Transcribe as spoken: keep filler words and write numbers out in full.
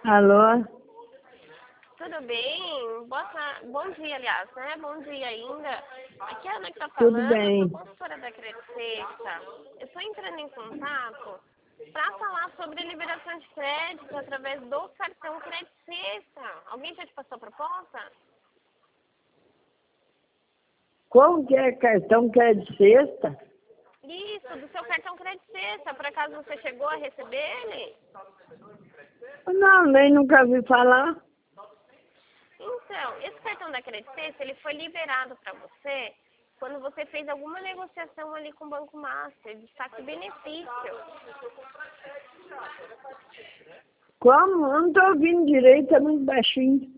Alô? Tudo bem? Boa ta- Bom dia, aliás, né? Bom dia ainda. Aqui é a Ana que está Tudo falando, eu bem. sou consultora da Crescesta. Eu estou entrando em contato para falar sobre liberação de crédito através do cartão Crescesta. Alguém já te passou a proposta? Como que é cartão que é de sexta? Isso, do seu cartão Crescesta. Por acaso você chegou a receber ele? Não, nem nunca vi falar. Então, esse cartão da Crescesta, ele foi liberado para você quando você fez alguma negociação ali com o Banco Master, de saque benefício. Como? Eu não estou ouvindo direito, é muito baixinho.